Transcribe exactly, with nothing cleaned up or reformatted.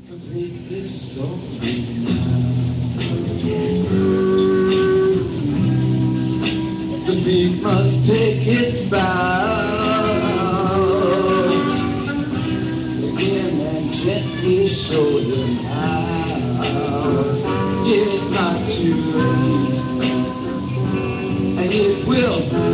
Complete this story now. Defeat must take its bow. Begin and gently show them how. It's not too late, and it will